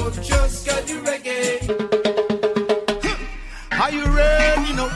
just got you reggae. Are you ready? No.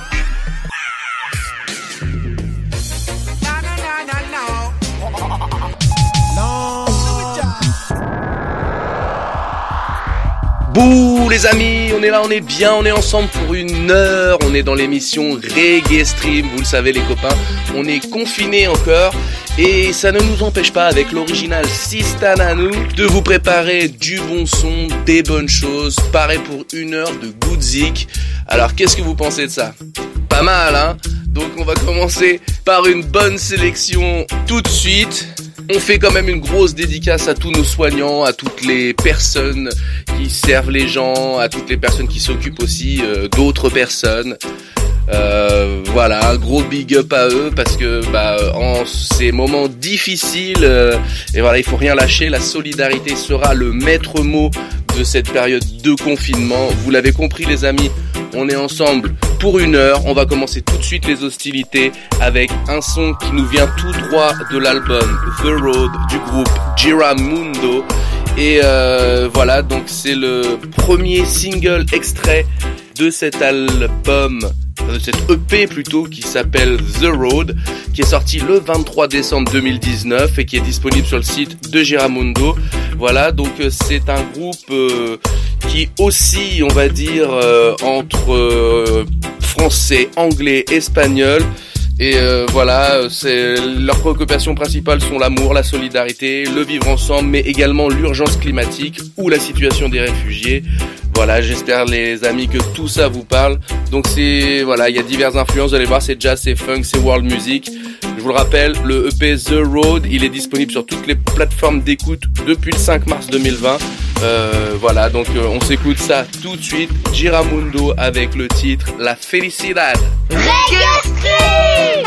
Bouh les amis, on est là, on est bien, on est ensemble pour 1 heure, on est dans l'émission Reggae Stream, vous le savez les copains, on est confinés encore et ça ne nous empêche pas avec l'original Sistananu de vous préparer du bon son, des bonnes choses, pareil pour 1 heure de good zik. Alors qu'est-ce que vous pensez de ça? Pas mal hein? Donc on va commencer par une bonne sélection tout de suite. On fait quand même une grosse dédicace à tous nos soignants, à toutes les personnes qui servent les gens, à toutes les personnes qui s'occupent aussi d'autres personnes. Voilà, un gros big up à eux parce que en ces moments difficiles, et voilà, il faut rien lâcher. La solidarité sera le maître mot de cette période de confinement. Vous l'avez compris les amis, on est ensemble pour 1 heure. On va commencer tout de suite les hostilités avec un son qui nous vient tout droit de l'album The Road du groupe Giramundo. Et voilà, donc c'est le premier single extrait de cet album, de cette EP plutôt, qui s'appelle The Road, qui est sorti le 23 décembre 2019 et qui est disponible sur le site de Giramundo. Voilà, donc c'est un groupe qui oscille, on va dire, entre français, anglais, espagnol. Et voilà, leurs préoccupations principales sont l'amour, la solidarité, le vivre ensemble, mais également l'urgence climatique ou la situation des réfugiés. Voilà, j'espère les amis que tout ça vous parle. Donc voilà, il y a diverses influences, vous allez voir, c'est jazz, c'est funk, c'est world music. Je vous le rappelle, le EP The Road, il est disponible sur toutes les plateformes d'écoute depuis le 5 mars 2020. Voilà, donc on s'écoute ça tout de suite. Giramundo avec le titre La Felicidad. Reggae Stream.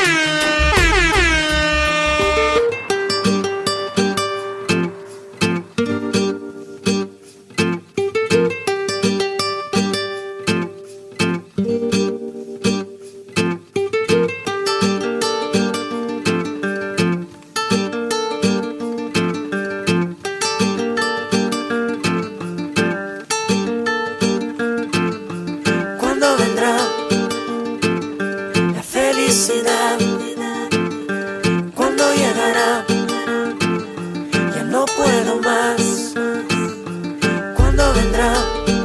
¿Cuándo llegará? Ya no puedo más. ¿Cuándo vendrá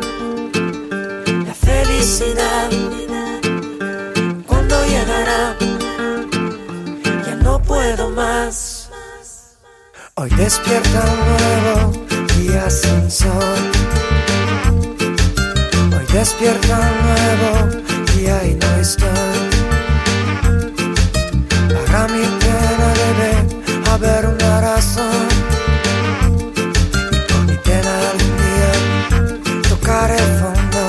la felicidad? ¿Cuándo llegará? Ya no puedo más. Hoy despierta un nuevo día sin sol. Hoy despierta un nuevo día y no estoy. Para mi pena debe haber una razón. Y por mi pena algún día tocaré fondo.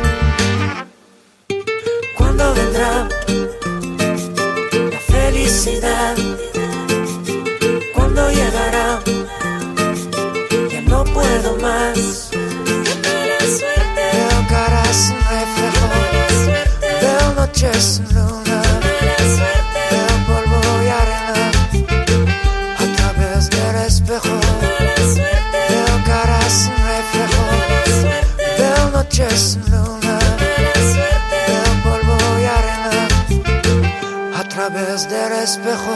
¿Cuándo vendrá la felicidad? ¿Cuándo llegará? Ya no puedo más. Veo caras sin reflejo. Veo noches sin luna. Veo caras sin reflejo. Veo noches sin luna. Veo polvo y arena a través del espejo.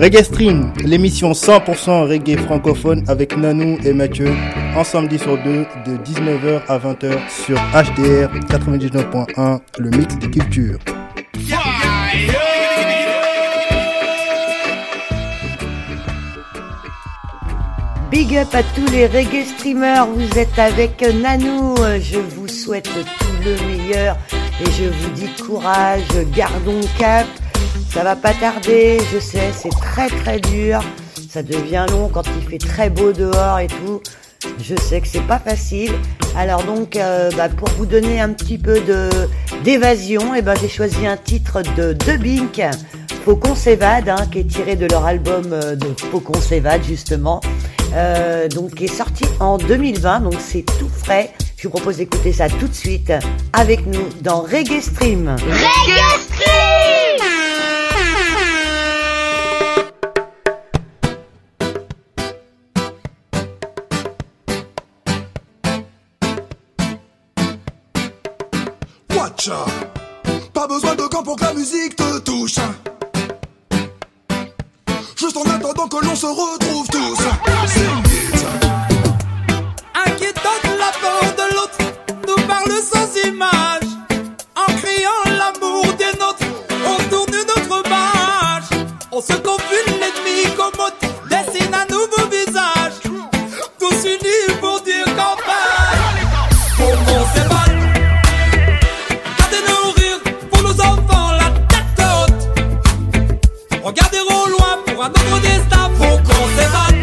Reggae Stream, l'émission 100% reggae francophone avec Nanou et Mathieu, un samedi sur deux de 19h à 20h sur HDR 99.1, le mix de culture. Big up à tous les reggae streamers, vous êtes avec Nanou, je vous souhaite tout le meilleur et je vous dis courage, gardons cap. Ça va pas tarder, je sais, c'est très très dur. Ça devient long quand il fait très beau dehors et tout. Je sais que c'est pas facile. Alors donc, pour vous donner un petit peu d'évasion, j'ai choisi un titre de Bink, Faut qu'on s'évade, qui est tiré de leur album de Faut qu'on s'évade justement. Donc qui est sorti en 2020, donc c'est tout frais. Je vous propose d'écouter ça tout de suite avec nous dans Reggae Stream. Reggae Stream! Watcha. Pas besoin de camp pour que la musique te touche. Juste en attendant que l'on se retrouve tous. Inquiétante la peur de l'autre, nous parle sans image. En criant l'amour des nôtres, on tourne notre page. On se confine, l'ennemi commode, dessine un nouveau visage. Tous unis pour dire qu'enfin, faut qu'on s'évade. Gardez nos rires pour nos enfants, la tête haute. Regardez au loin pour un autre destin, faut qu'on s'évade.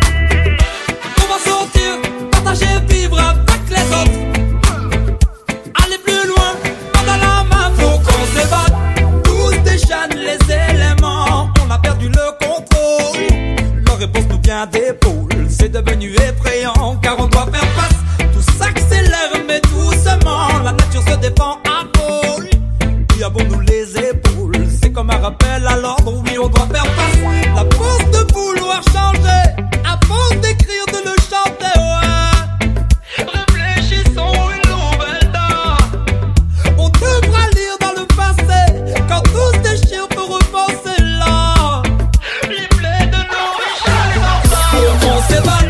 On va sortir, partager, vivre avec les autres. Aller plus loin, main dans la main, faut qu'on s'évade. Tous déchaînent les éléments, on a perdu le contrôle. Leur réponse nous vient d'épaule, c'est devenu effrayant, car on doit faire face. Tout s'accélère mais doucement, la nature se défend à pôle. Et avons-nous les épaules, c'est comme un rappel à l'ordre, oui on doit faire face. La force de vouloir changer, à force d'écrire, de le chanter, ouais. Réfléchissons une nouvelle date. On devra lire dans le passé, quand tout se déchire pour repenser là. Les plaies de nos richesses, faut qu'on s'évade.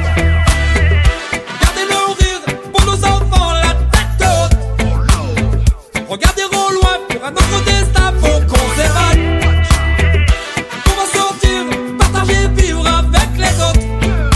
Gardez nos rires pour nos enfants, la tête haute. Regardez au loin pour un autre destin, faut qu'on s'évade. On va sortir, partager, vivre avec les autres.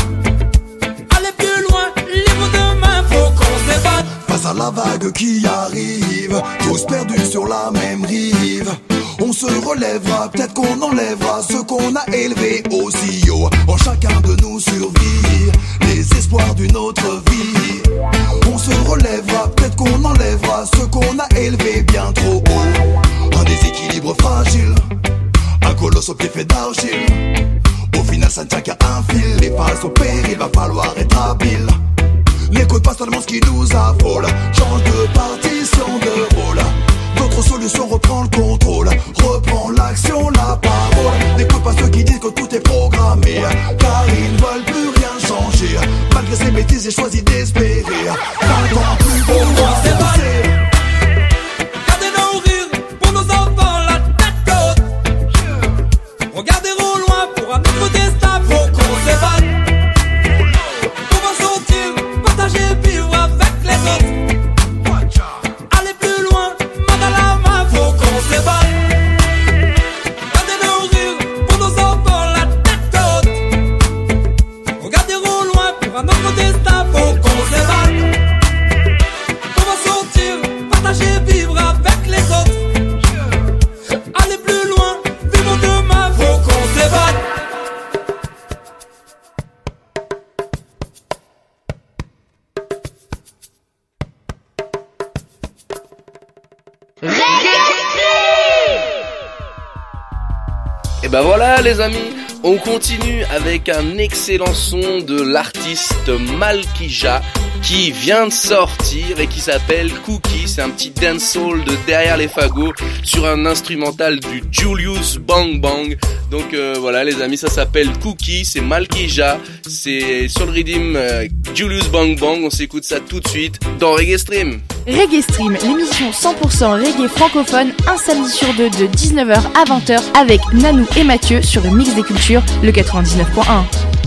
Aller plus loin, libre demain, faut qu'on s'évade. Face à la vague qui arrive, tous perdus sur la même rive. On se relèvera, peut-être qu'on enlèvera ce qu'on a élevé aussi haut. En chacun de nous survit les espoirs d'une autre vie. On se relèvera, peut-être qu'on enlèvera ce qu'on a élevé bien trop haut. Un déséquilibre fragile, un colosse au pied fait d'argile. Au final ça ne tient qu'à un fil, les phases au péril, va falloir être habile. N'écoute pas seulement ce qui nous affole, change de partition de rôle. D'autres solutions, reprends le contrôle, reprends l'action, la parole. N'écoute pas ceux qui disent que tout est programmé, car ils ne veulent plus rien changer. Malgré ces bêtises, j'ai choisi d'espérer un temps plus beau pour s'évader. Gardez nos rires pour nos enfants, la tête haute. Regardez au loin pour un autre destin, faut qu'on s'évade. On va sortir, partager, vivre avec les autres. Aller plus loin, main dans la main, faut qu'on s'évade. Gardez nos rires pour nos enfants, la tête haute. Regardez au loin pour un autre destin, faut qu'on s'évade. On va sortir, partager, vivre avec les autres. Aller plus loin, vivre demain, faut qu'on s'évade. Et ben voilà les amis, on continue avec un excellent son de l'artiste Malkija qui vient de sortir et qui s'appelle Cookie. C'est un petit dancehall de derrière les fagots sur un instrumental du Julius Bang Bang. Donc voilà les amis, ça s'appelle Cookie, c'est Malkija, c'est sur le rythme Julius Bang Bang. On s'écoute ça tout de suite dans Reggae Stream. Reggae Stream, l'émission 100% reggae francophone, un samedi sur deux de 19h à 20h avec Nanou et Mathieu sur le Mix des Cultures, le 99.1.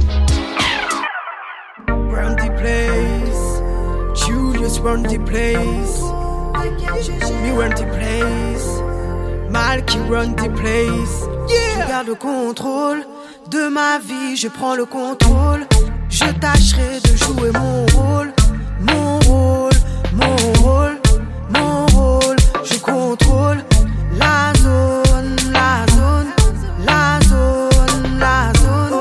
Run the place, Julius run the place, me run the place, Malky run the place. Je garde le contrôle de ma vie, je prends le contrôle. Je tâcherai de jouer mon rôle, mon rôle, mon rôle, mon rôle. Je contrôle la zone, la zone, la zone, la zone.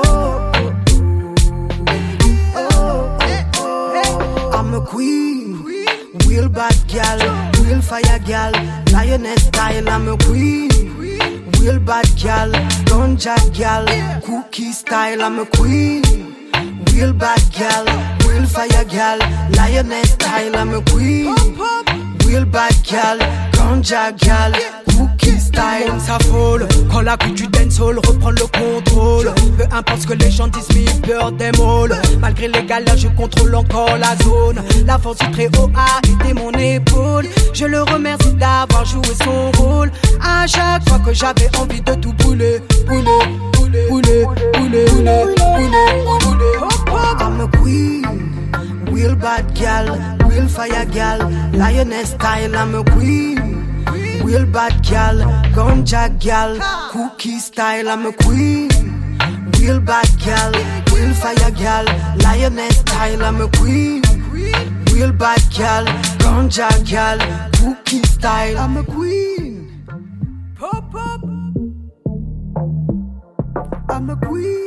I'm a queen, real bad gal, real fire gal, lioness style. I'm a queen, real bad gal, ganja gal, cookie style. I'm a queen, real bad gal, real fire gal, lioness style. I'm a queen, real bad gal, ganja gal, cookie style. Ça folle, quand la coupe du dancehall reprend le contrôle. Peu importe ce que les gens disent, me peur des molles. Malgré les galères, je contrôle encore la zone. La force du très haut a été mon épaule. Je le remercie d'avoir joué son rôle. À chaque fois que j'avais envie de tout bouler, bouler, bouler, bouler, bouler, bouler, bouler. I'm a queen, real bad gal, real fire gal, lioness style. I'm a queen, real bad gal, ganja gal, cookie style. I'm a queen, real bad gal, real fire gal, lioness style. I'm a queen, real bad gal, ganja gal, cookie style. I'm a queen, pop pop. I'm a queen.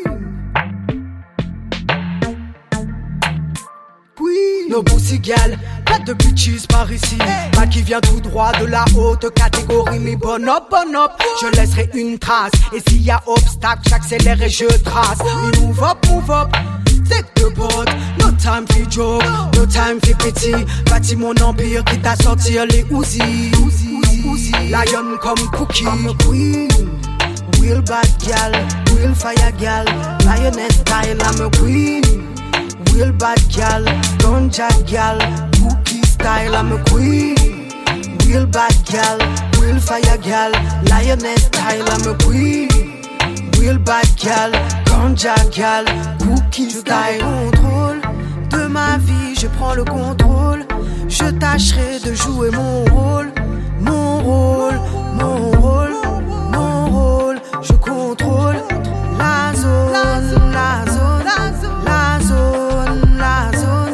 Nos boussigales, pas de bitches par ici. Pas qui vient tout droit de la haute catégorie. Mais bon up, je laisserai une trace. Et s'il y a obstacle, j'accélère et je trace. Mais move up, take the boat. No time for joke, no time for pity. Bâtis mon empire, quitte à sortir les Uzi. Lion comme Cookie. I'm a queen, real bad gal, real fire gal, lioness style. I'm a queen, real bad gal, ganja gal, cookie style. I'm a queen, real bad gal, real fire gal, lioness style. I'm a queen, real bad gal, ganja gal, cookie style. Je prends le contrôle de ma vie, je prends le contrôle. Je tâcherai de jouer mon rôle, mon rôle, mon rôle, mon rôle. Je contrôle la zone, la zone, la zone, la zone.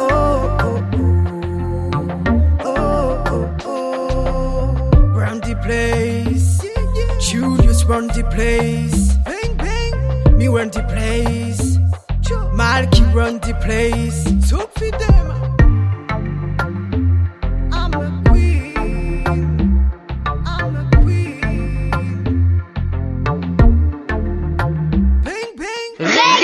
Run the place, Julius run the place. Me run the place, Malky run the place. So feed them. I'm a queen, I'm a queen. Bang bang.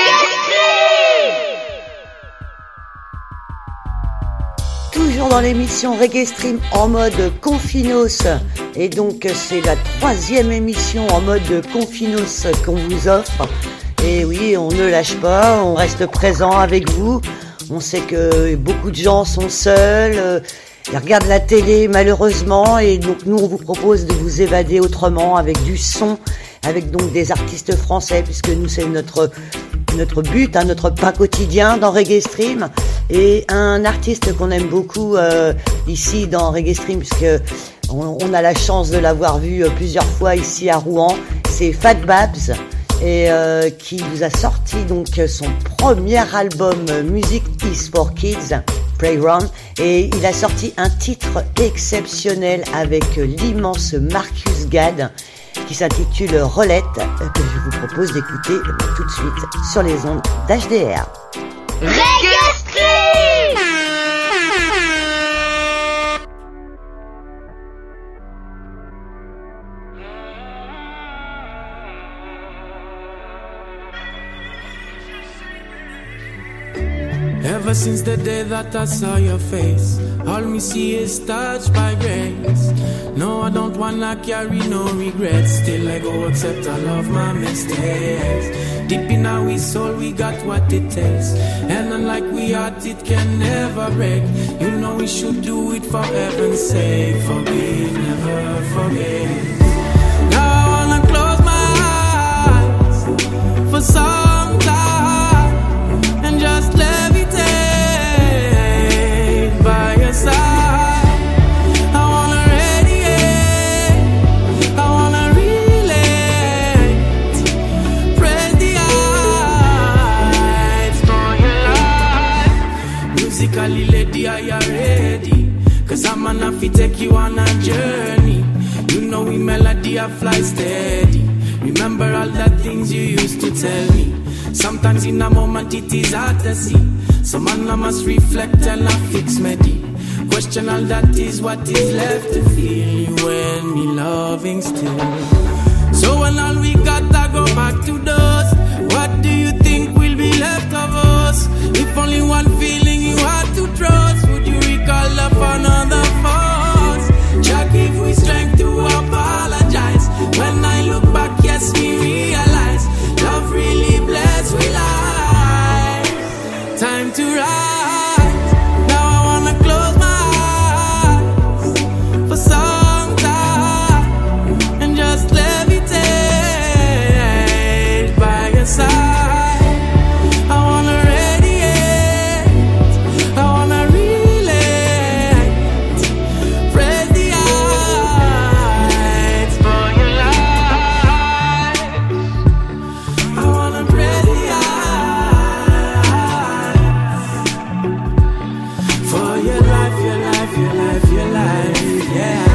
Toujours dans l'émission Reggae Stream en mode confinos. Et donc c'est la 3e émission en mode confinos qu'on vous offre. Et oui, on ne lâche pas, on reste présent avec vous. On sait que beaucoup de gens sont seuls, ils regardent la télé malheureusement. Et donc nous on vous propose de vous évader autrement avec du son, avec donc des artistes français, puisque nous c'est notre but, notre pain quotidien dans Reggae Stream. Et un artiste qu'on aime beaucoup ici dans Reggae Stream, puisque on a la chance de l'avoir vu plusieurs fois ici à Rouen, c'est Fat Babs, et qui vous a sorti donc son premier album Music is for Kids, Playground, et il a sorti un titre exceptionnel avec l'immense Marcus Gad qui s'intitule Roulette, que je vous propose d'écouter tout de suite sur les ondes d'HDR. Reggae Stream. Ever since the day that I saw your face, all me see is touched by grace. No, I don't wanna carry no regrets. Still I go accept all of my mistakes. Deep in our soul we got what it takes, and unlike we heart it can never break. You know we should do it for heaven's sake. Forgive, never forget. Now I wanna close my eyes for some time and just levitate by your side. I wanna radiate, I wanna relate. Praise the heights for your life. Musically, lady, are you ready? 'Cause I'm gonna take you on a journey. You know we melody, I fly steady. Remember all the things you used to tell me. Sometimes in a moment it is hard to see. So man I must reflect and I fix me deep. Question all that is what is left to feel. You and me loving still. So when all we got to go back to those, what do you think will be left of us? If only one feeling you had to trust, would you recall the fun of the force? Jack, give we strength to apologize. When I look back, yes, we realize love really blessed with life. Time to rise. Now I wanna close my eyes for some time and just levitate by your side. I wanna radiate, I wanna relate. Praise the heights for your life. I wanna praise the heights for your life, your life, your life, your life, yeah.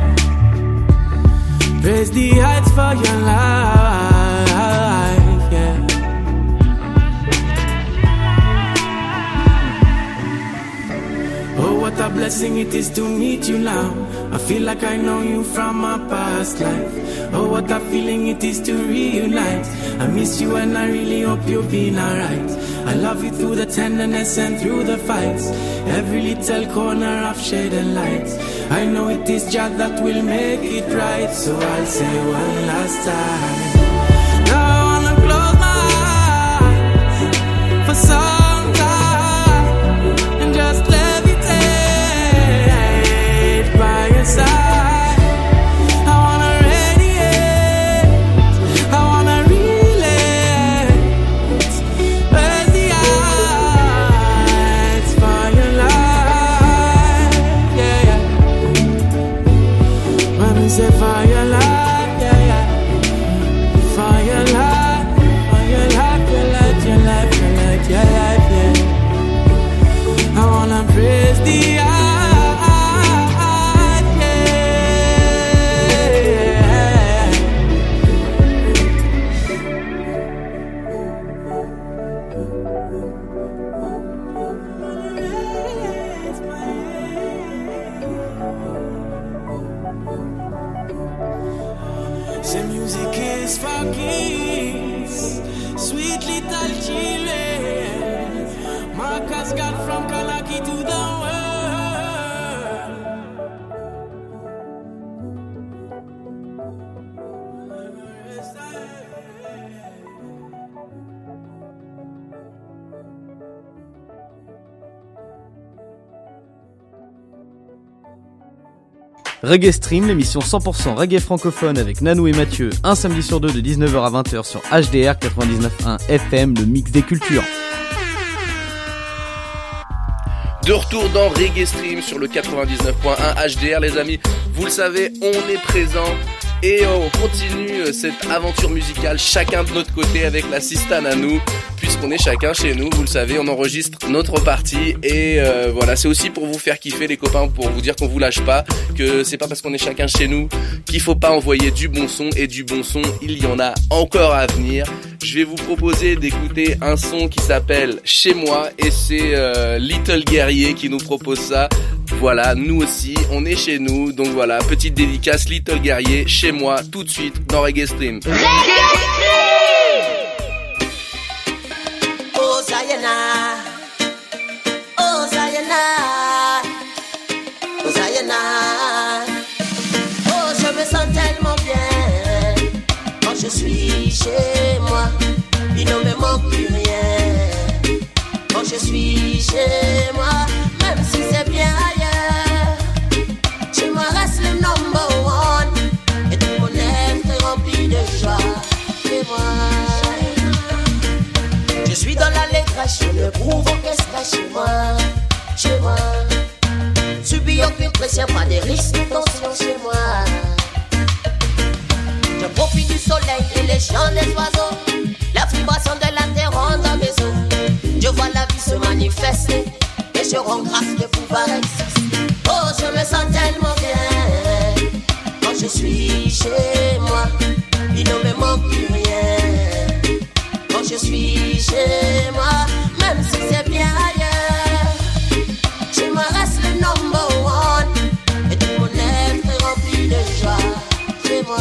Praise the heights for your life, yeah. Oh, what a blessing it is to meet you now. I feel like I know you from my past life. Oh, what a feeling it is to reunite. I miss you and I really hope you've been alright. I love you through the tenderness and through the fights. Every little corner of shade and light. I know it is Jah that will make it right. So I'll say one last time. Now I wanna close my eyes for some time and just levitate by your side. I wanna radiate, I wanna relate. Where's the eyes for your life? Yeah, yeah. When we say for your life, yeah, yeah. For your life, for your life, your life, your life, your life, your life, yeah. I wanna praise the eyes, the music is for kings, sweet little children. Marcus got from Kalaki to the world. Reggae Stream, l'émission 100% reggae francophone avec Nanou et Mathieu, un samedi sur deux de 19h à 20h sur HDR 99.1 FM, le mix des cultures. De retour dans Reggae Stream sur le 99.1 HDR, les amis. Vous le savez, on est présent et on continue cette aventure musicale chacun de notre côté avec la Sista Nanou, puisqu'on est chacun chez nous. Vous le savez, on enregistre notre partie et voilà, c'est aussi pour vous faire kiffer les copains, pour vous dire qu'on vous lâche pas, que c'est pas parce qu'on est chacun chez nous qu'il faut pas envoyer du bon son, et du bon son, il y en a encore à venir. Je vais vous proposer d'écouter un son qui s'appelle Chez moi et c'est Little Guerrier qui nous propose ça. Voilà, nous aussi, on est chez nous, donc voilà, petite dédicace Little Guerrier, chez moi, tout de suite dans Reggae Stream. Reggae Stream! Oh Sayana, chez moi, il ne me manque plus rien. Quand je suis chez moi, même si c'est bien ailleurs, chez moi reste le number one. Et tout mon être est rempli de joie. Chez moi, je suis dans l'allégresse, je ne prouve aucun stress chez moi. Chez moi, subis aucune pression, pas de risques de tension chez moi. Je profite du soleil et les chants des oiseaux, la vibration de la terre rentre dans mes os. Je vois la vie se manifester et je rends grâce de pouvoir exister. Oh, je me sens tellement bien quand je suis chez moi, il ne me manque plus rien. Quand je suis chez moi, même si c'est bien ailleurs, chez moi reste le number one. Et tout mon être est rempli de joie. Chez moi,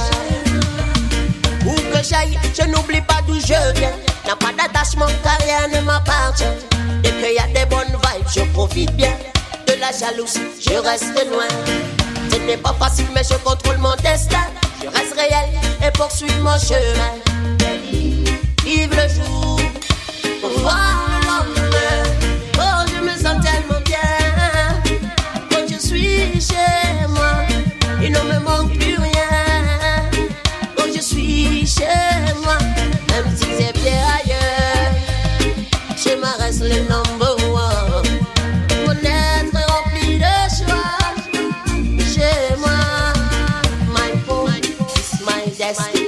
où que j'aille, je n'oublie pas d'où je viens. N'a pas d'attachement car rien ne m'appartient. Dès qu'il y a des bonnes vibes, je profite bien. De la jalousie, je reste loin. Ce n'est pas facile mais je contrôle mon destin. Je reste réel et poursuis mon chemin. Vive le jour, voir le lendemain. Oh, je me sens tellement bien quand je suis chez moi, il ne me manque plus rien. Quand je suis chez moi, même si c'est bien ailleurs, chez moi reste le number one. Mon être est rempli de joie. Chez moi, my home is my destiny.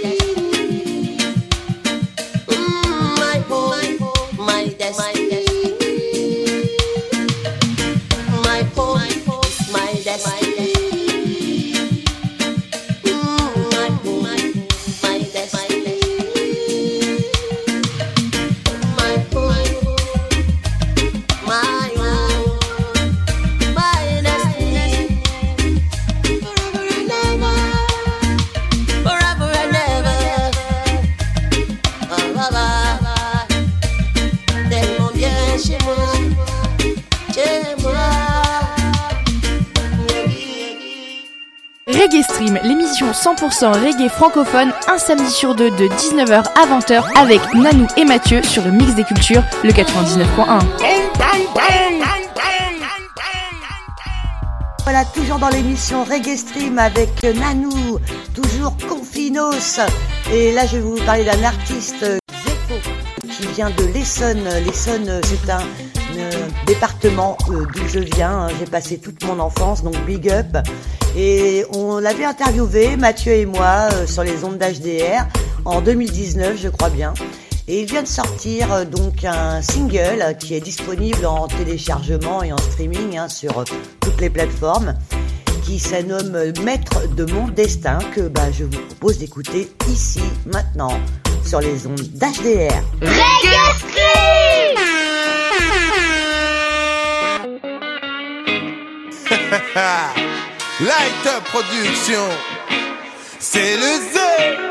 Reggae Stream, l'émission 100% reggae francophone, un samedi sur deux de 19h à 20h avec Nanou et Mathieu sur le Mix des Cultures, le 99.1. Voilà, toujours dans l'émission Reggae Stream avec Nanou, toujours Confinos. Et là, je vais vous parler d'un artiste, Zepho, qui vient de l'Essonne. L'Essonne, c'est un département d'où je viens. J'ai passé toute mon enfance, donc big up. Et on l'avait interviewé, Mathieu et moi, sur les ondes d'HDR en 2019, je crois bien. Et il vient de sortir donc un single qui est disponible en téléchargement et en streaming sur toutes les plateformes, qui se nomme Maître de mon destin, que je vous propose d'écouter ici, maintenant, sur les ondes d'HDR. Reggae Stream. Light Up Production, c'est le Z.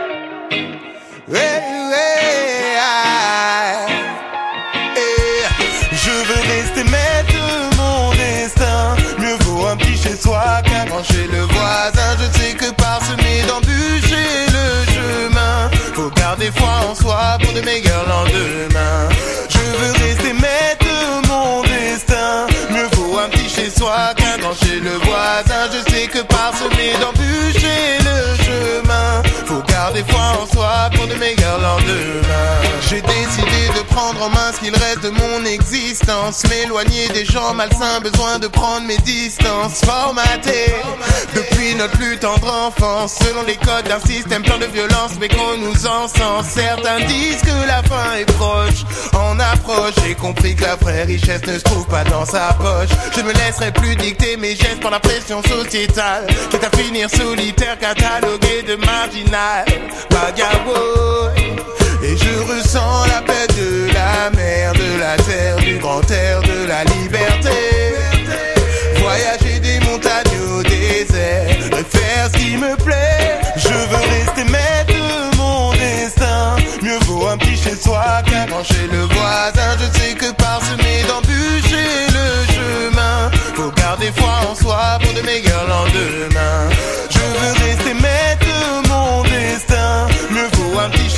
Je veux rester maître de mon destin. Mieux vaut un petit chez soi qu'un grand chez le voisin. Je sais que parsemé d'embûches le chemin, faut garder foi en soi pour de meilleurs lendemains. Je veux rester maître de mon destin. Mieux vaut un petit chez soi qu'un grand chez le voisin. Je sais que parsemé d'embûches le chemin, faut garder foi en soi pour de meilleurs lendemains. J'ai décidé de prendre en main ce qu'il reste de mon existence, m'éloigner des gens malsains, besoin de prendre mes distances. Formaté depuis notre plus tendre enfance, selon les codes d'un système plein de violence, mais qu'on nous encense. Certains disent que la fin est proche, en approche. J'ai compris que la vraie richesse ne se trouve pas dans sa poche. Je ne me laisserai plus dicter mes gestes par la pression sociétale, quitte à finir solitaire, catalogué de marginal. Vagabond. Et je ressens la paix de la mer, de la terre, du grand air, de la liberté. Voyager des montagnes au désert, et faire ce qui me plaît. Je veux rester maître de mon destin. Mieux vaut un petit chez soi qu'un grand chez le voisin. Je sais que parsemé d'embûches le chemin, faut garder foi en soi pour de meilleurs lendemains. Je veux rester maître de mon destin. Mieux vaut un petit chez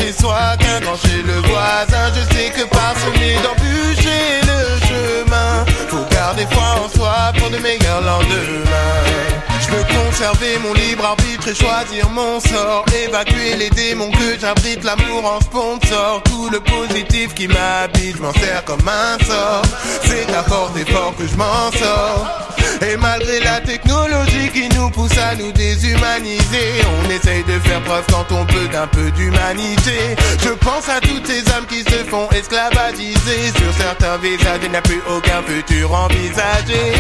chez soi qu'un grand chez le voisin. Je sais que parsemé d'embûches le chemin, faut garder foi en soi pour de meilleurs lendemains. Je veux conserver mon libre arbitre et choisir mon sort, évacuer les démons que j'abrite, l'amour en sponsor. Tout le positif qui m'habite, je m'en sers comme un sort. C'est à force d'effort que je m'en sors. Et malgré la technologie qui nous pousse à nous déshumaniser, on essaye de faire preuve quand on peut d'un peu d'humanité. Je pense à toutes ces âmes qui se font esclavagiser. Sur certains visages il n'y a plus aucun futur envisagé.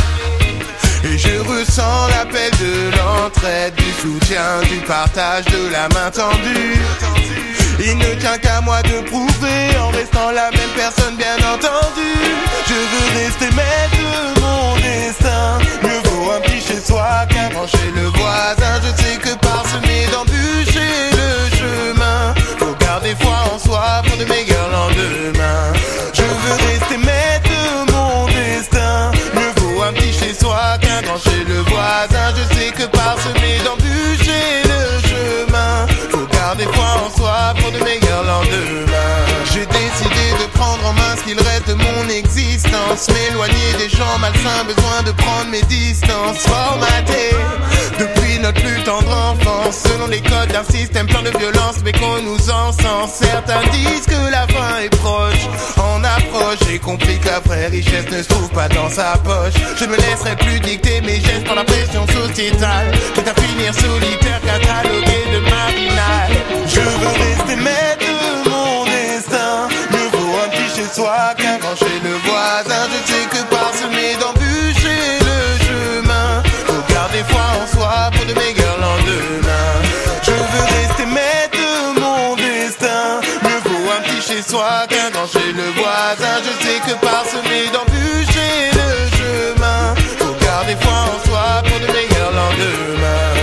Et je ressens l'appel de l'entraide, du soutien, du partage, de la main tendue. Il ne tient qu'à moi de prouver, en restant la même personne bien entendu. Je veux rester maître de mon destin. Mieux vaut un petit chez soi qu'un grand chez le voisin. Je sais que parsemé d'embûches le chemin, faut garder foi en soi pour de meilleurs lendemains. Je veux rester maître de mon destin. Mieux vaut un petit chez soi qu'un grand chez le voisin. Je sais que parsemé d'embûches le chemin, faut garder foi en soi pour de meilleurs lendemains. J'ai décidé de prendre en main ce qu'il reste de mon existence, m'éloigner des gens malsains, besoin de prendre mes distances. Formaté depuis notre plus tendre enfance, selon les codes d'un système plein de violence, mais qu'on nous encense. Certains disent que la fin est proche, en approche. J'ai compris que la vraie richesse ne se trouve pas dans sa poche. Je ne me laisserai plus dicter mes gestes par la pression sociétale, quitte à finir solitaire, catalogué de marginal. Je veux rester maître de mon destin. Mieux vaut un petit chez soi qu'un grand chez le voisin. Je sais que parsemé d'embûches le chemin, faut garder foi en soi pour de meilleurs lendemains. Je veux rester maître de mon destin. Mieux vaut un petit chez soi qu'un grand chez le voisin. Je sais que parsemé d'embûches le chemin, faut garder foi en soi pour de meilleurs lendemains.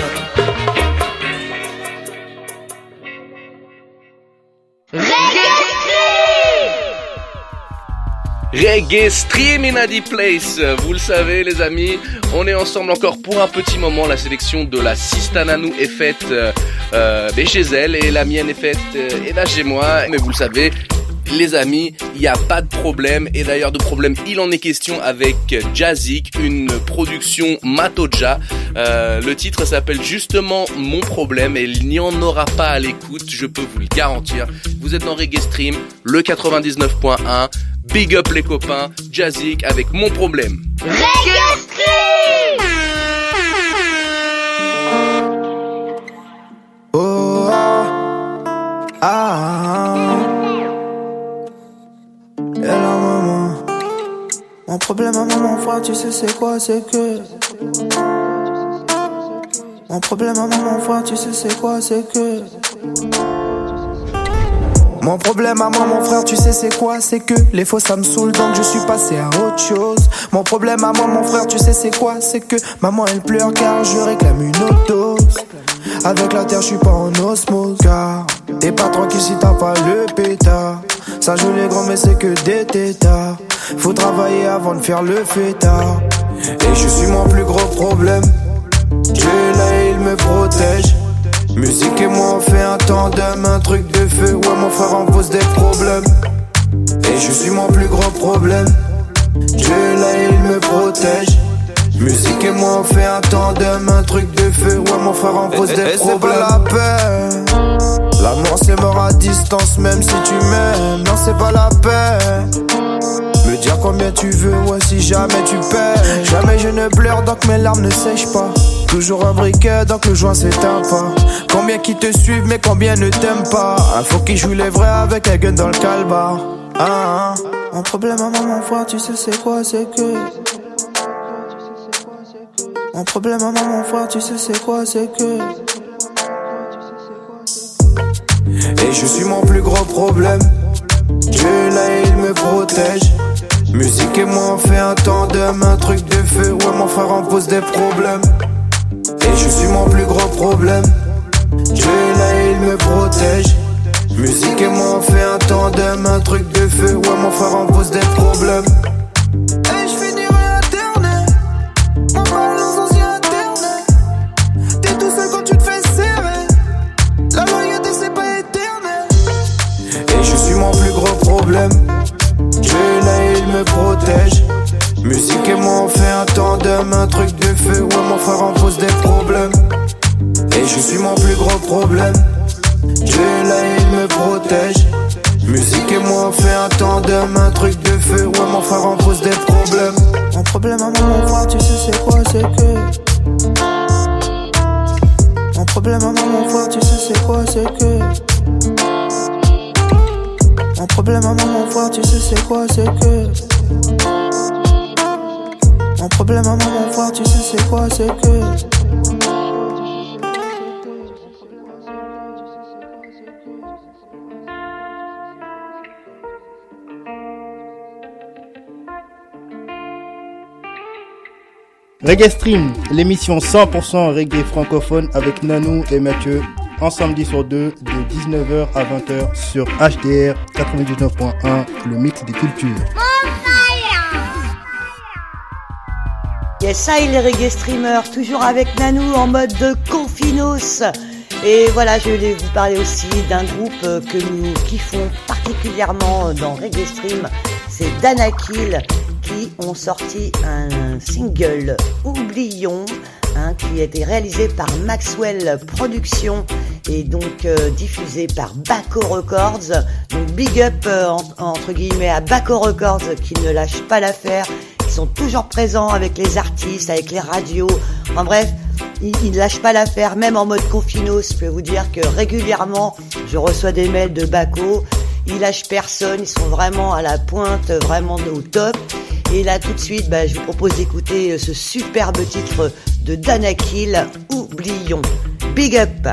Reggae Stream in a deep place, vous le savez les amis, on est ensemble encore pour un petit moment. La sélection de la Sista Nanou est faite chez elle et la mienne est faite et là chez moi. Mais vous le savez les amis, il n'y a pas de problème. Et d'ailleurs de problème il en est question avec Jazik, une production Matoja. Le titre s'appelle justement Mon Problème et il n'y en aura pas à l'écoute, je peux vous le garantir. Vous êtes dans Reggae Stream, le 99.1. Big up les copains, Jazik avec Mon Problème. Reggae Stream. Oh ah. Et là maman, mon problème à maman frère, tu sais c'est quoi, c'est que mon problème à maman frère, tu sais c'est quoi, c'est que mon problème à moi mon frère, tu sais c'est quoi, c'est que les faux ça me saoule donc je suis passé à autre chose. Mon problème à moi mon frère, tu sais c'est quoi, c'est que maman elle pleure car je réclame une autre dose. Avec la terre je suis pas en osmose, car t'es pas tranquille si t'as pas le pétard. Ça joue les grands mais c'est que des tétards. Faut travailler avant de faire le fêtard. Et je suis mon plus gros problème. Dieu là il me protège. Musique et moi on fait un tandem, un truc de feu. Ouais mon frère on pose des problèmes. Et je suis mon plus gros problème. Dieu là il me protège. Musique et moi on fait un tandem, un truc de feu. Ouais mon frère on pose des problèmes. C'est pas la paix. L'amour c'est mort à distance même si tu m'aimes. Non c'est pas la paix. Me dire combien tu veux, ouais si jamais tu paies. Jamais je ne pleure donc mes larmes ne sèchent pas. Toujours un briquet donc le joint s'éteint pas. Combien qui te suivent mais combien ne t'aiment pas. Faut qu'ils jouent les vrais avec un gun dans le calbar. Mon problème à maman frère, tu sais c'est quoi, c'est que mon problème à maman frère, tu sais c'est quoi, c'est que et je suis mon plus gros problème. Dieu là il me protège. Musique et moi on fait un tandem, un truc de feu. Ouais mon frère on pose des problèmes. Et je suis mon plus gros problème. Dieu là il me protège. Musique et moi on fait un tandem, un truc de feu. Ouais mon frère on pose des problèmes. Et je finirai internet. Mon balance ancien internet. T'es tout seul quand tu te fais serrer. La loyauté c'est pas éternel. tandem, un truc de feu. Ouais, mon frère en pose des problèmes. Et je suis mon plus gros problème. Dieu est là, il me protège. Musique et moi on fait un tandem, un truc de feu. Ouais, mon frère en pose des problèmes. Mon problème à moi, mon frère, tu sais c'est quoi, c'est que. Mon problème à moi, mon frère, tu sais c'est quoi, c'est que. Mon problème à moi, mon frère, tu sais c'est quoi, c'est que. Mon problème à moi, mon frère, tu sais c'est quoi, c'est que. Reggae Stream, l'émission 100% reggae francophone avec Nanou et Mathieu, un samedi sur deux de 19h à 20h sur HDR 99.1, le mix des cultures. Yes, ça, les reggae streamers, toujours avec Nanou en mode de confinos. Et voilà, je vais vous parler aussi d'un groupe que nous kiffons particulièrement dans Reggae Stream, c'est Danakil, qui ont sorti un single Oublions, qui a été réalisé par Maxwell Productions et donc diffusé par Baco Records. Donc big up entre guillemets à Baco Records qui ne lâche pas l'affaire, qui sont toujours présents avec les artistes, avec les radios, en bref, ils ne lâchent pas l'affaire, même en mode confinos. Je peux vous dire que régulièrement je reçois des mails de Baco, ils lâchent personne, ils sont vraiment à la pointe, vraiment au top. Et là tout de suite, je vous propose d'écouter ce superbe titre de Danakil, Oublions. Big up.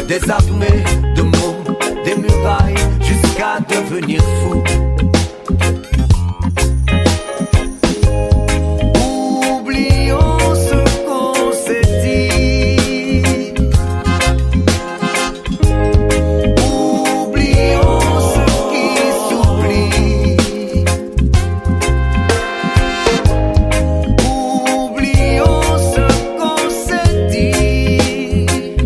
des armées de mots, des murailles, jusqu'à devenir fou. Oublions ce qu'on s'est dit. Oublions ce qui s'oublie. Oublions ce qu'on s'est dit.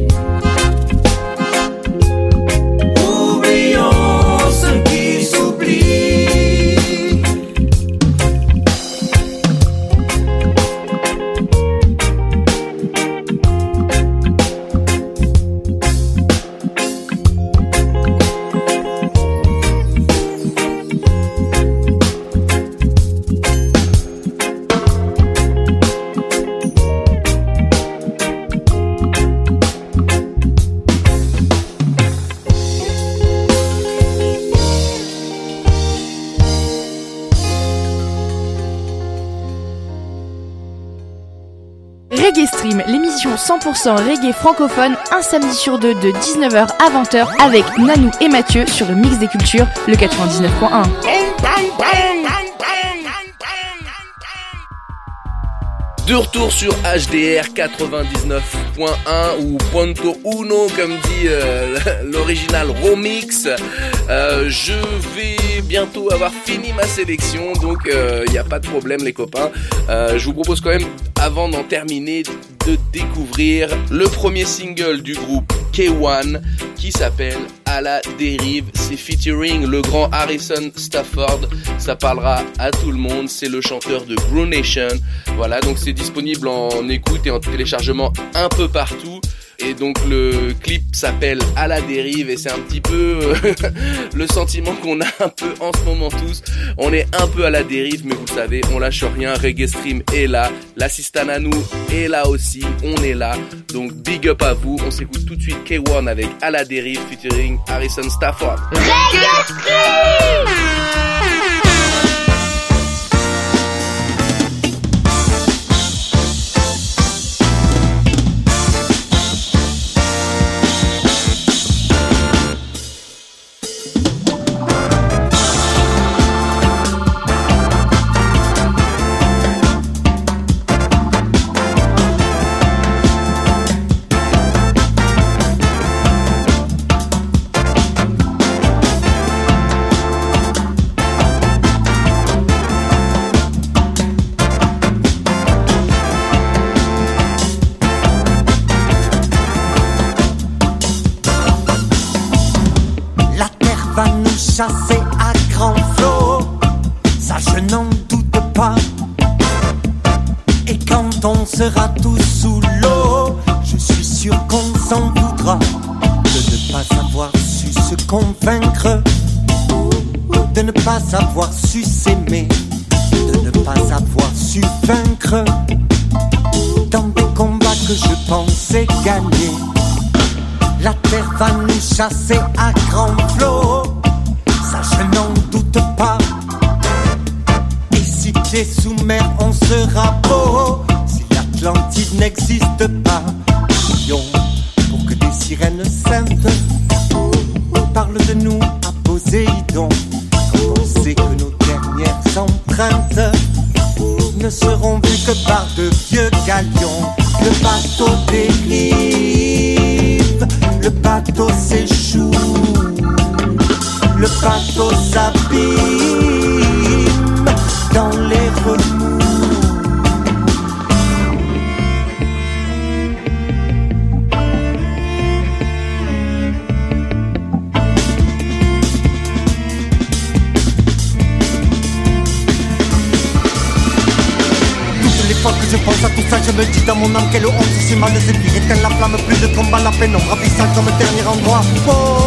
Oublions ce qui s'oublie. Reggae Stream, l'émission 100% reggae francophone, un samedi sur deux de 19h à 20h avec Nanou et Mathieu sur le Mix des Cultures, le 99.1. De retour sur HDR 99.1 ou Punto Uno comme dit l'original Romix. Je vais bientôt avoir fini ma sélection, donc il n'y a pas de problème les copains. Je vous propose quand même, avant d'en terminer, de découvrir le premier single du groupe K1 qui s'appelle À la dérive. C'est featuring le grand Harrison Stafford. Ça parlera à tout le monde. C'est le chanteur de Brew Nation. Voilà, donc c'est disponible en écoute et en téléchargement un peu partout. Et donc le clip s'appelle À la dérive et c'est un petit peu le sentiment qu'on a un peu en ce moment tous. On est un peu à la dérive, mais vous le savez, on lâche rien. Reggae Stream est là, l'assistant Nanou est là aussi, on est là. Donc big up à vous. On s'écoute tout de suite K1 avec À la dérive featuring Harrison Stafford. Reggae Stream. Chasser à grand flot, ça je n'en doute pas. Et quand on sera tous sous l'eau, je suis sûr qu'on s'en voudra de ne pas avoir su se convaincre, de ne pas avoir su s'aimer, de ne pas avoir su vaincre dans des combats que je pensais gagner. La terre va nous chasser à grand flot, ça je n'en doute pas. Et si pieds sous mer on sera beau, si l'Atlantide n'existe pas. Prions pour que des sirènes saintes parlent de nous à Poséidon, quand on sait que nos dernières empreintes ne seront vues que par de vieux galions. Le bateau dérive, le bateau s'échoue, le bateau s'abîme dans les remous. Toutes les fois que je pense à tout ça, je me dis dans mon âme quelle honte, si mal de séduire, éteint la flamme, plus de combat, la peine, on ravissant comme dernier endroit. Oh.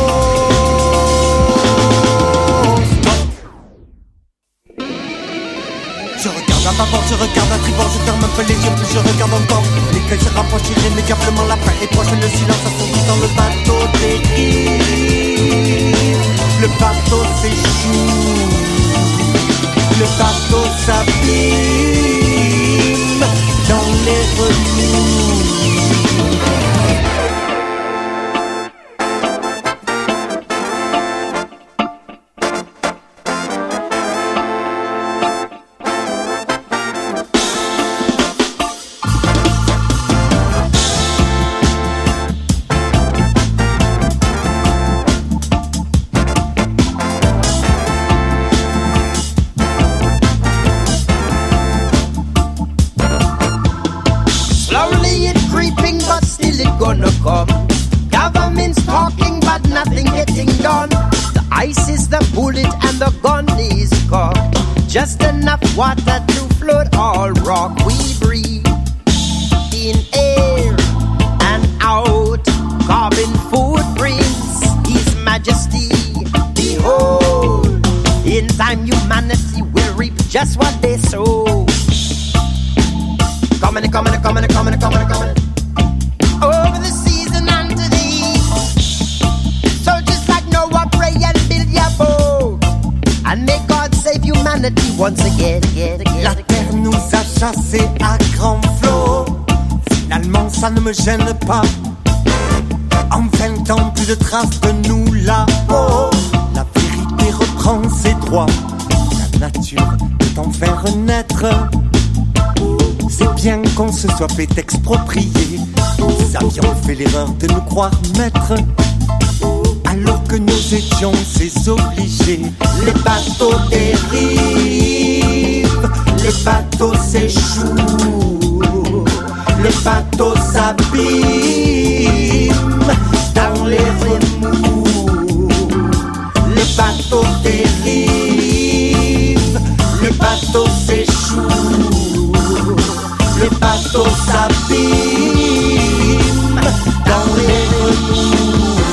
Je regarde à bâbord, je regarde à tribord, je ferme un peu les yeux, puis je regarde encore. L'écueil se rapproche irrémédiablement, la fin est proche, le silence assourdit dans le bateau dérive. Le bateau s'échoue, le bateau s'abîme dans les remous. Slowly it creeping, but still it gonna come. Government's talking, but nothing getting done. The ice is the bullet and the gun is cocked. Just enough water to float all rock we breathe. In air and out, carbon footprints, His Majesty, behold. In time humanity will reap just what they sow. Coming, over the season and to the east. So just like Noah, pray and build your boat, and may God save humanity once again. La terre nous a chassés à grand flot. Finalement ça ne me gêne pas. En 20 ans plus de traces de nous là-haut. La vérité reprend ses droits. La nature peut en faire naître. C'est bien qu'on se soit fait exproprier. Nous avions fait l'erreur de nous croire maîtres, alors que nous étions ces obligés. Les bateaux dérivent, les bateaux s'échouent, les bateaux s'abîment dans les remous. Les bateaux dérivent, les bateaux s'échouent, les bateaux s'abîment dans les remous.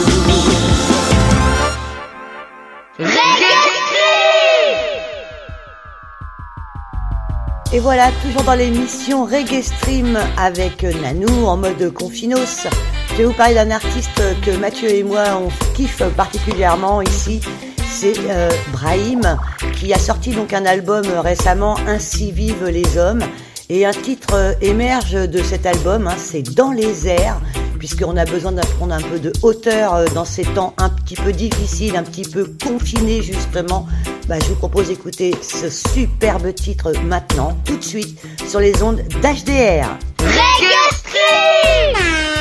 Et voilà, toujours dans l'émission Reggae Stream avec Nanou en mode confinos. Je vais vous parler d'un artiste que Mathieu et moi on kiffe particulièrement ici. C'est Brahim, qui a sorti donc un album récemment, Ainsi vivent les hommes. Et un titre émerge de cet album, c'est Dans les airs, puisqu'on a besoin d'apprendre un peu de hauteur dans ces temps un petit peu difficiles, un petit peu confinés justement. Je vous propose d'écouter ce superbe titre maintenant, tout de suite, sur les ondes d'HDR. Reggae Stream!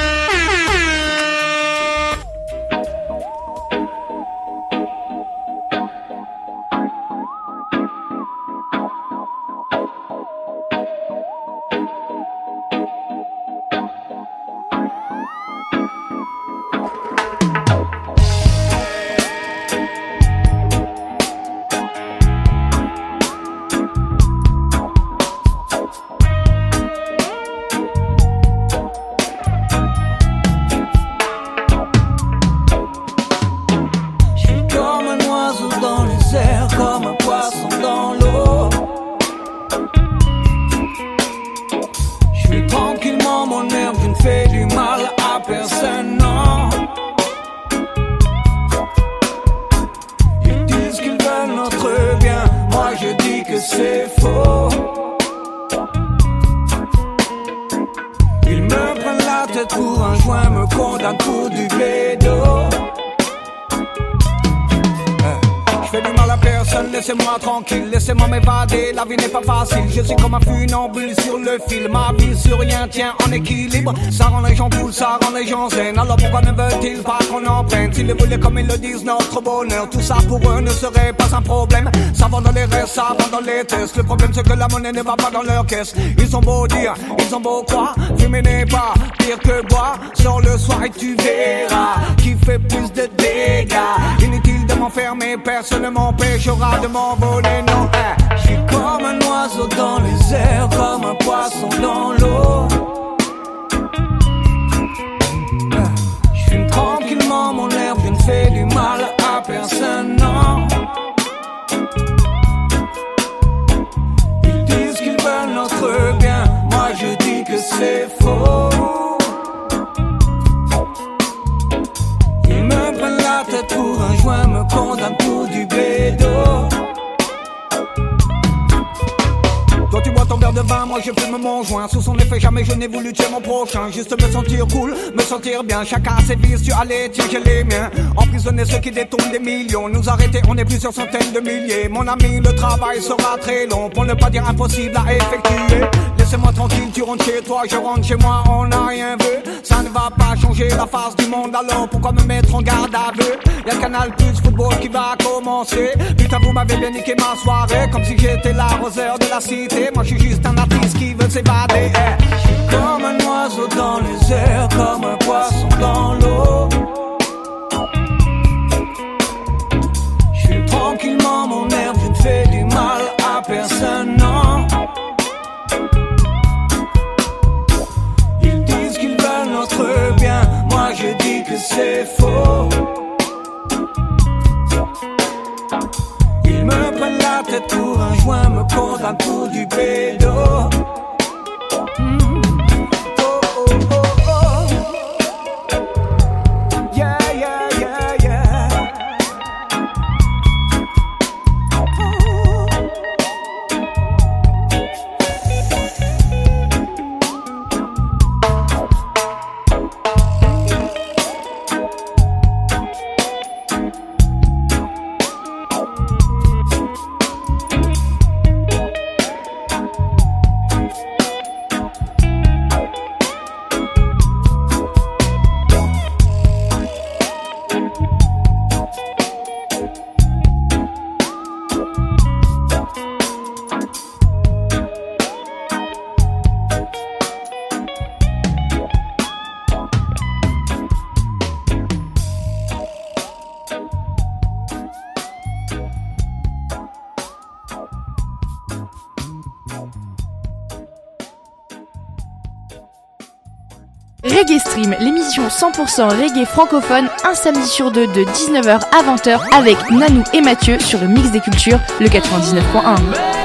Laissez-moi m'évader, la vie n'est pas facile. Je suis comme un funambule sur le fil. Ma vie sur rien tient en équilibre. Ça rend les gens cool, ça rend les gens zen. Alors pourquoi ne veulent-ils pas qu'on emprunte? S'ils le voulaient comme ils le disent, notre bonheur. Tout ça pour eux ne serait pas un problème. Ça va dans les restes, ça va dans les tests. Le problème c'est que la monnaie ne va pas dans leur caisse. Ils ont beau dire, ils ont beau croire. Fumer n'est pas pire que boire. Sors le soir et tu verras qui fait plus de dégâts. Inutile de m'enfermer, personne ne m'empêchera de m'envoler. Non, je suis comme un oiseau dans les airs, comme un poisson dans l'eau. Je fume tranquillement mon herbe, je ne fais du mal à personne, non. Ils disent qu'ils veulent notre bien, moi je dis que c'est faux. Ils me prennent la tête pour un joint, me condamnent pour du bédo. Toi tu bois ton verre de vin, moi je fume mon joint. Sous son effet jamais je n'ai voulu tuer mon prochain. Juste me sentir cool, me sentir bien. Chacun a ses vices, tu as les tiens, j'ai les miens. Emprisonner ceux qui détournent des millions. Nous arrêter, on est plusieurs centaines de milliers. Mon ami, le travail sera très long, pour ne pas dire impossible à effectuer. Laissez-moi tranquille, tu rentres chez toi, je rentre chez moi, on n'a rien vu. Ça ne va pas changer changer la face du monde, alors pourquoi me mettre en garde à vue? Y'a le Canal Plus football qui va commencer. Putain, vous m'avez bien niqué ma soirée, comme si j'étais l'arroseur de la cité. Moi je suis juste un artiste qui veut s'évader. Je suis comme un oiseau dans les airs, comme un poisson dans l'eau. Je suis tranquillement mon herbe, je ne fais du mal à personne, non. Ils disent qu'ils veulent notre bien, moi je dis que c'est faux. Ils me prennent la tête pour un joint, me condamnent pour du pédo. Reggae Stream, l'émission 100% reggae francophone, un samedi sur deux de 19h à 20h avec Nanou et Mathieu sur le Mix des Cultures, le 99.1.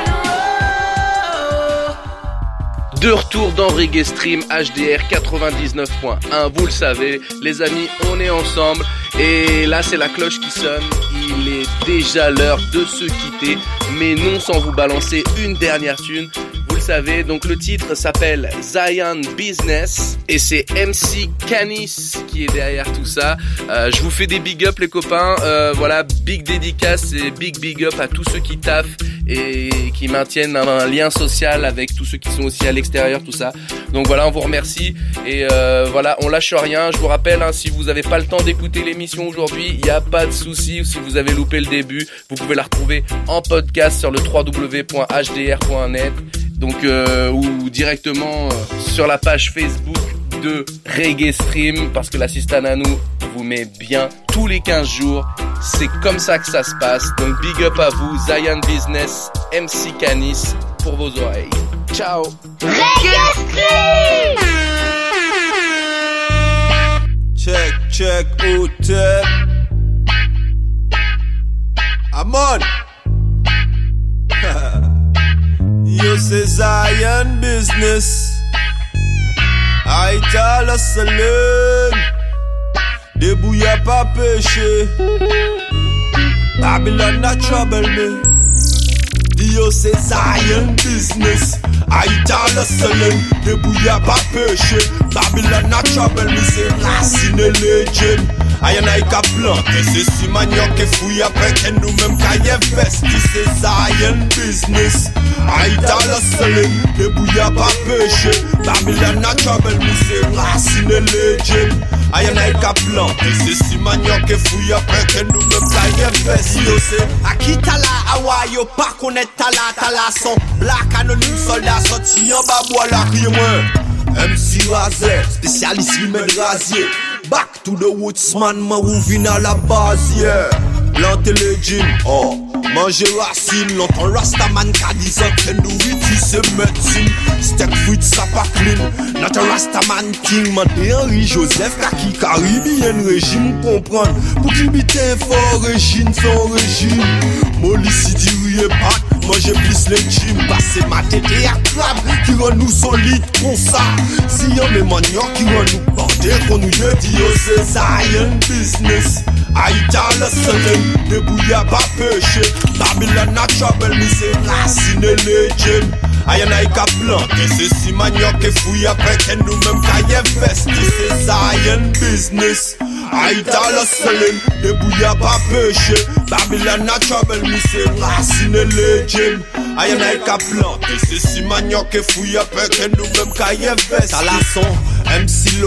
De retour dans Reggae Stream HDR 99.1, vous le savez les amis, on est ensemble et là c'est la cloche qui sonne, il est déjà l'heure de se quitter, mais non sans vous balancer une dernière tune. Vous le savez, donc le titre s'appelle Zion Business et c'est MC Canis qui est derrière tout ça. Je vous fais des big up les copains, voilà, big dédicace et big up à tous ceux qui taffent et qui maintiennent un lien social avec tous ceux qui sont aussi à l'extérieur, tout ça. Donc voilà, on vous remercie et voilà, on lâche rien. Je vous rappelle, hein, si vous n'avez pas le temps d'écouter l'émission aujourd'hui, il n'y a pas de souci. Si vous avez loupé le début, vous pouvez la retrouver en podcast sur le www.hdr.net. Donc ou directement sur la page Facebook de Reggae Stream, parce que l'assistant Nanou vous met bien tous les 15 jours. C'est comme ça que ça se passe. Donc big up à vous, Zion Business, MC Canis pour vos oreilles. Ciao. Reggae Stream. Check, hotel. I'm on. Yo, c'est Zion Business. I tell us salon. Debout y'a pas péché. Babylon a trouble me. Yo, c'est Zion Business. I tell us salon. Debout y'a pas péché. Babylon a trouble me. C'est racine legend. Ayen ay ka planté, c'est si manioc et fouille après que nous-mêmes ka investi, c'est Zion Business. Aïe dans le soleil, debout y'a pas péché. Babylon a trouble, mais c'est racine legend. Ayen ay ka planté, c'est si manioc et fouille après que nous-mêmes ka investi. Yo c'est Akitala, Hawaii, yo pas connaître tala son black anonyme soldat sorti en bas bois la crié moi. MC Razer, spécialiste remède rasier. Back to the woods man, ma ou vin à la base, yeah. Planter les jeans, oh. Manger racine, longtemps Rastaman ka disant que nourriture c'est médecine. Steak fruit ça pas clean, not a Rastaman king. Mandé Henri Joseph kaki caribbean régime comprendre. Pour qu'il bite fort régime son régime. Molly si dit et pat, manger plus les gym. Passer ma tête et à crabe qui rend nous solides comme ça. Si y'a mes maniocs qui rend nous bandés qu'on nous dit yo c'est Zion Business. Aïta le soleil, debout y'a pas péché. Babylon a trouble, mais c'est racine legend. Ayen ay ka planté, c'est si manioc et fouille après que nous-mêmes ka investi, c'est Zion Business. Aïta le soleil, debout y'a pas péché. Babylon a trouble, mais c'est racine legend. Ayen ay ka planté, c'est si manioc et fouille après que nous-mêmes ka investi. Talasson, MC local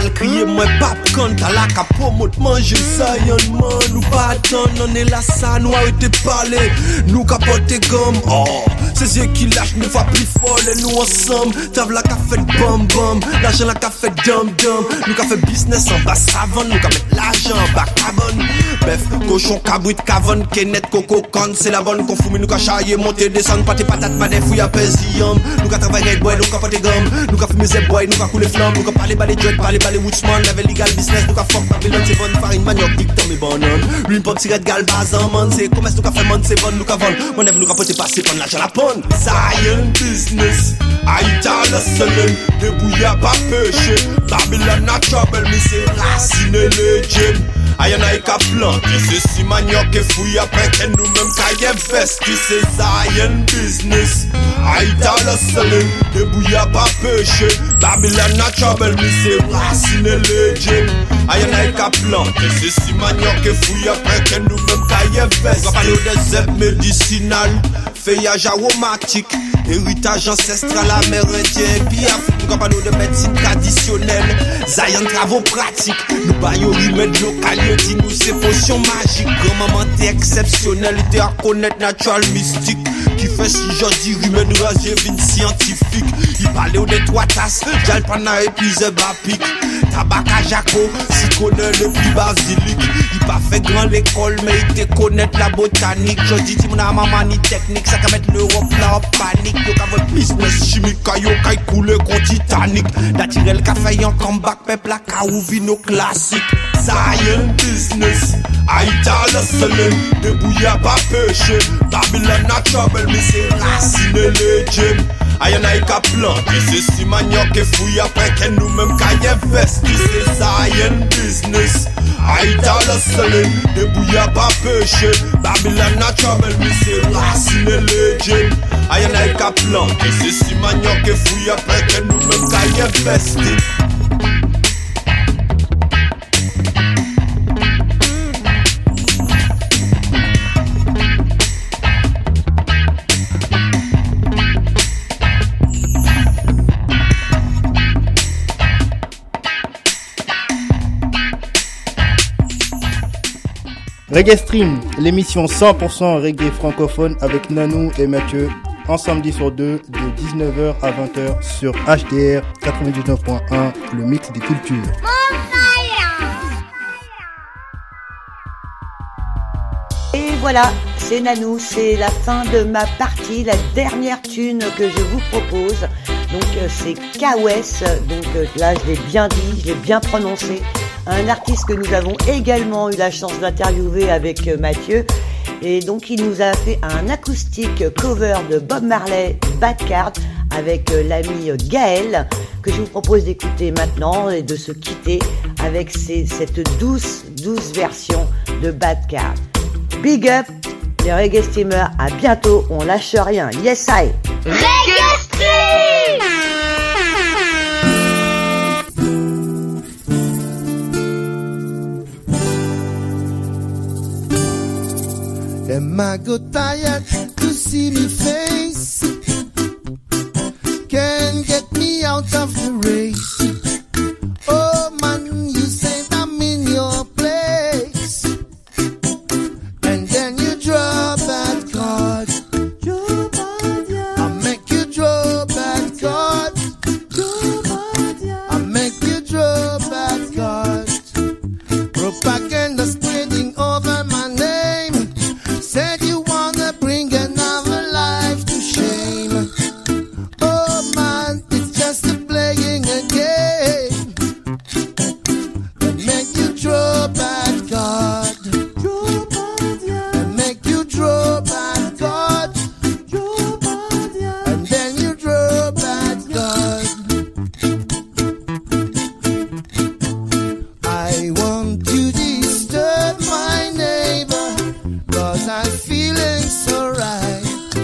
mal crier, moi pas quand t'as la capo, moute manger ça, y'en man, nous pas attendre, on est là, ça, nous arrêtez parler, nous capoter gomme, oh, c'est ceux qui lâchent une fois plus fort, et nous ensemble, t'as la café de bam bam, l'argent la café dum dum, nous qu'a fait business en bas savane, nous qu'a mettre l'argent en bas cavone, bref, cochon, cabrit, cavone, kenet, coco, con, c'est la bonne, qu'on fume, nous qu'a charrier, monter, descendre, pâté, patate, madè, fouille à pésium, nous qu'a travailler avec boy, nous qu'a porter gomme, nous qu'a fumer zé boy, nous qu'a couler flamme, nous qu'a parler balai dread, parler woodsman, level legal business, nous qu'a fuck Babylon, c'est bonne farine, manioc, dicton, et bonhomme, lui pop, tirette, gal, bazan, man, c'est commerce, nous qu'a fait man, c'est bon, nous qu'a vendre, mon ève, nous qu'a porter passer, prendre l'argent la ponne, Zion business, Aïta le selling, débouillé à pas péché, Babylon a trouble, mais c'est racine le gym. Ayen a ka planté, c'est si manioc et fouille après que nous-mêmes qu'ayen veste, c'est Zion business. Aïta le selling, débouillé à pas péché, Babylon a trouble, mais c'est racine le gym. Ayen a ka planté, c'est si manioc et fouille après que nous-mêmes qu'ayen veste. On va parler de zep médicinal, feuillage aromatique, héritage ancestral amérindien, puis Afrique, nous parlons de médecine traditionnelle, Zion travaux pratiques, nous baillons remèdes locaux, dit nous c'est potion magique, grand-maman t'es exceptionnelle, t'es à connaître natural mystique, qui fait si j'en dis remède rasé vine scientifique, il parlait des trois tasses, j'allais prendre un épisode bapique, tabac à Jaco, si connaît le plus basilique, il pas fait grand l'école, mais il te connaît la botanique, je dis si mon maman ni technique, ça va mettre l'Europe là en panique, yo ka votre business chimique, yo ka coule contre Titanic, d'attirer le café en comeback, peuple la ka ou vino classique, Zion business, Aïta le selling, débouillé à pas péché, Babylon a trouble, mais c'est racine le gym, Ayen a ka planté, c'est si manioc et fouille après que nous-mêmes qu'ayen veste, c'est Zion business, Aïta le selling, débouillé à pas péché, Babylon a trouble, mais c'est racine le gym, Ayen a ka planté, c'est si manioc et fouille après que nous-mêmes qu'ayen veste. Reggae Stream, l'émission 100% reggae francophone avec Nanou et Mathieu, un samedi sur deux de 19h à 20h sur HDR 99.1, le mix des cultures. Et voilà, c'est Nanou, c'est la fin de ma partie, la dernière tune que je vous propose. Donc c'est KOS, donc là je l'ai bien dit, je l'ai bien prononcé. Un artiste que nous avons également eu la chance d'interviewer avec Mathieu. Et donc il nous a fait un acoustique cover de Bob Marley, Bad Card, avec l'ami Gaël, que je vous propose d'écouter maintenant et de se quitter avec cette douce version de Bad Card. Big up les Reggae Streamers, à bientôt, on lâche rien, yes I Reggae Stream. Am I go tired to see me face? Can't get me out of the race. Oh man, you said I'm in your place, and then you draw bad cards. I make you draw bad cards. I make you draw bad cards. Propaganda spreading over my name. Said you wanna bring another life to shame. Oh man, it's just a playing a game that make you draw bad card. That make you draw bad card. And then you draw bad card. I want to disturb my neighbor, 'cause I'm feeling so right.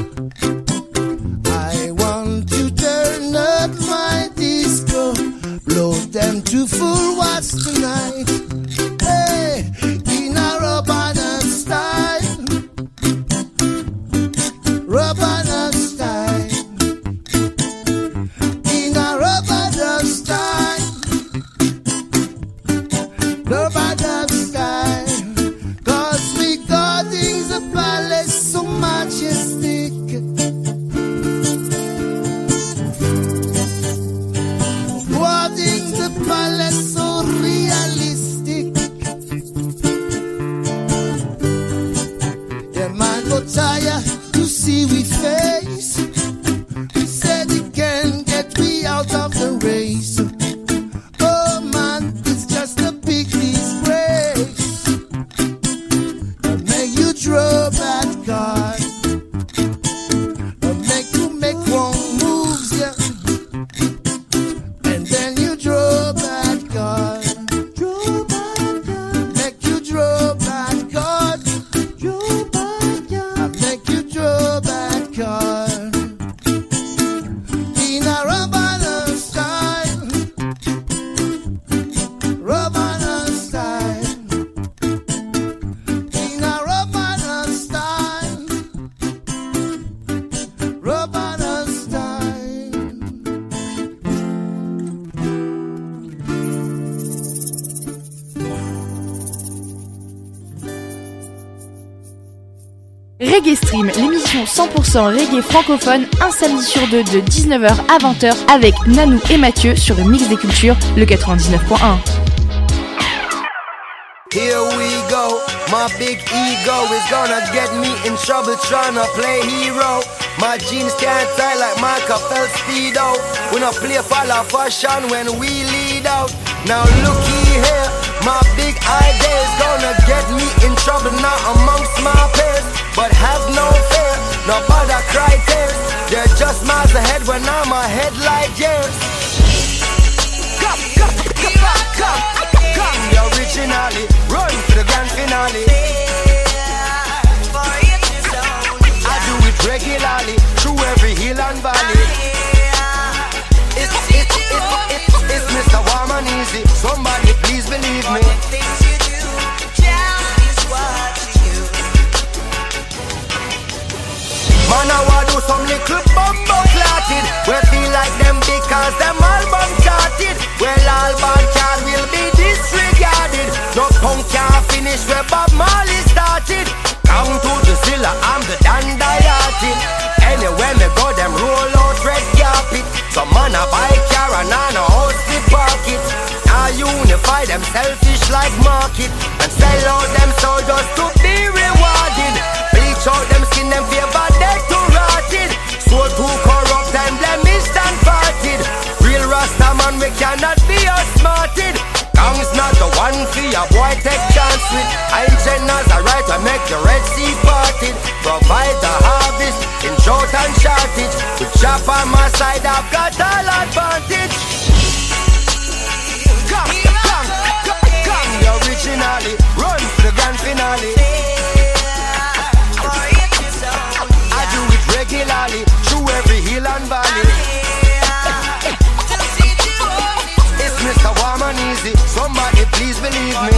I want to turn up my disco, blow them to full watts tonight. Hey, in a Robana style, Robana style, in a Robana style. love out of sky. Cause regarding the palace so majestic, guarding the palace so realistic, the man got tired to see we face. He said he can't get me out of the race. Oh man, it's just a big disgrace. Don't make you draw bad card. Don't make you make wrong moves, yeah. And then you draw bad card. Draw bad card. Make you draw bad card. Draw bad card. I make you draw bad card. In a Ravana style. Ravana style. In a Ravana style. Ravana style. Reggae Stream, l'émission 100% reggae francophone, un samedi sur deux de 19h à 20h avec Nanou et Mathieu sur le Mix des Cultures, le 99.1. Here we go, my big ego is gonna get me in trouble trying to play hero. My jeans can't tie like Michael Phelps Speedo. We not play follow fashion when we lead out. Now looky here, my big idea is gonna get me in trouble now amongst my peers. But have no fear, no bother cry tears. They're just miles ahead when I'm ahead like years. Come, originally, run to the grand finale. I do it regularly, through every hill and valley. It's Mr. Warm and Easy, somebody please believe me. Man, I want do some little bumbo clotted. We feel like them because them album charted. Well, album card will be disregarded. No punk can't finish where Bob Marley started. Come to the Zilla, I'm the Dandayati. Anywhere me go, them roll out red carpet. Some man a buy car and on a house to park it. I unify them selfish like market and sell out them soldiers to be rewarded. Bleach out them skin, them favor dead to rotted. Soul to corrupt and blemished and parted. Real Rasta man, we cannot be outsmarted. Gang's not the one for your boy take chance with. I'm as a right to make the Red Sea parted. Provide the harvest in drought and shortage. With Jah on my side, I've got all advantage. Come, originally, run to the grand finale. I do it regularly, through every hill and valley. It's Mr. Warm and Easy, somebody please believe me.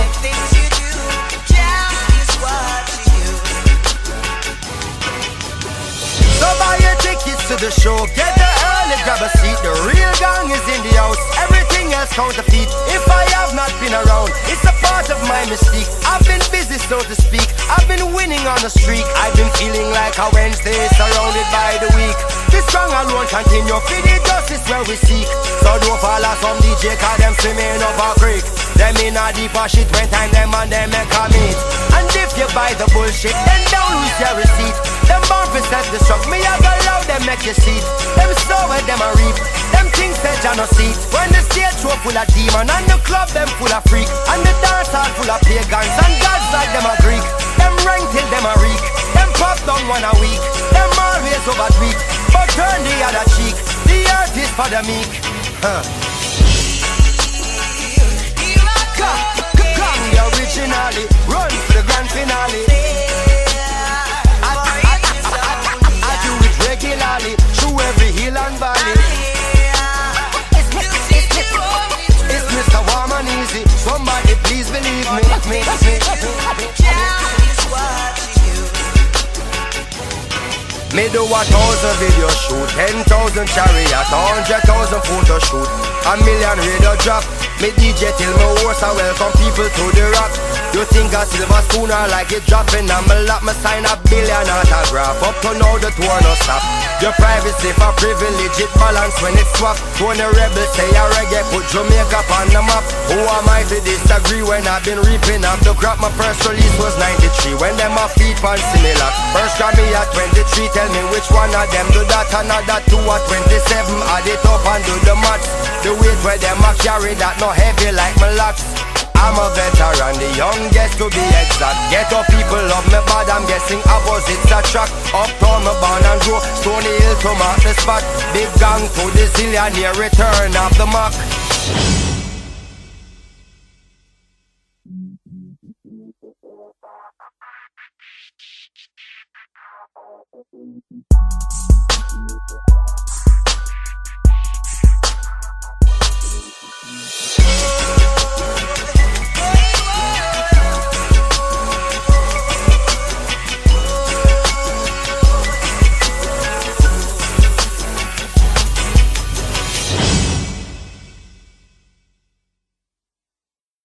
So buy your tickets to the show, get the early, grab a seat. The real gang is in the house, everything else counterfeit. If I have not been around, it's a part of my mystique. I've been busy, so to speak, I've been winning on the streak. I've been feeling like a Wednesday, surrounded by the week. The strong alone continue, for the justice where we seek. So don't follow some DJ, cause them swimming up a creek. Them in a deeper shit when time them and them make a meet. And if you buy the bullshit, then don't lose your receipt. Them born for self-destruct, me I go loud, them make you see. Them sow where them a reap, them things said you no see. When the stage show full of demon and the club them full of freak, and the dance hall full of pagans and gods like them a Greek. Them rank till them a reek, them pop down one a week. Them always over tweet, but turn the other cheek. The earth is for the meek. Come originally, run for the grand finale. I do it regularly, through every hill and valley. It's Mr. Warm and Easy, somebody please believe me. Me do 1,000 video shoot, 10,000 chariot, 100,000 photo shoot, 1 million radio drop. Me DJ till me horse, I welcome people to the rock. You think a silver spooner like it dropping on my lap. Me sign a billion autograph. Up to now the tour no stop. Your privacy for privilege, it balance when it swap. When the rebels say a reggae, put Jamaica on the map. Who am I to disagree when I've been reaping up the crop? My first release was 93, when them a feet pan similar. First Grammy at 23, tell me which one of them do that. Another two at 27, add it up and do the maths. The weight where them a carry that no heavy like my locks. I'm a veteran, the youngest to be exact. Ghetto people love me bad, I'm guessing opposites attract. Uptown me born and grow, Stony Hill to mark the spot. Big gang to the zillionaire, return of the mark.